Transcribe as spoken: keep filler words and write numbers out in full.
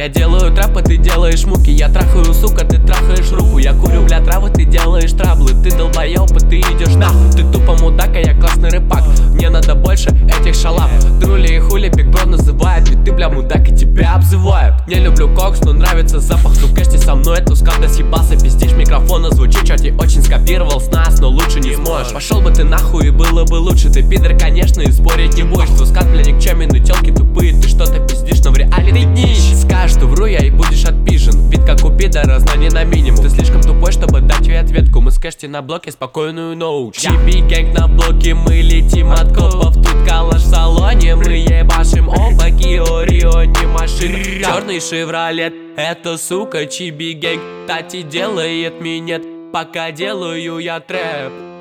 Я делаю трэп, а ты делаешь муки. Я трахаю, сука, ты трахаешь руку. Я курю, бля, травы, ты делаешь траблы. Ты долбоёб, и ты идешь нахуй. Ты тупо мудак, а я классный рэпак. Мне надо больше этих шалав. Трули и хули Биг Бро называет. Ведь ты, бля, мудак, и тебя обзывают. Не люблю кокс, но нравится запах. Ну кэшти со мной, эту скалда съебался. Пиздишь микрофона, звучит, чё ты очень скопировал с нас, но лучше не сможешь. Пошел бы ты нахуй, и было бы лучше. Ты пидор, конечно, и спорить не будешь. Твой бля, никчёмный, тёлки тупые. Ты что-то пиздишь, но в реале ты днищ. Скажешь, что вру я, и будешь отпижен. Вид как у пидора, знание на минимум. Ты слишком тупой, чтобы дать ей ответку. Мы с кэшти на блоке, спокойную ноу. Чиби гэнг на блоке, мы летим от копов. Тут калаш в салоне, мы ебашим оба. Кио, Рио, не машина. Черный шевролет, это сука Чиби гэнг. Тати делает минет, пока делаю я трэп.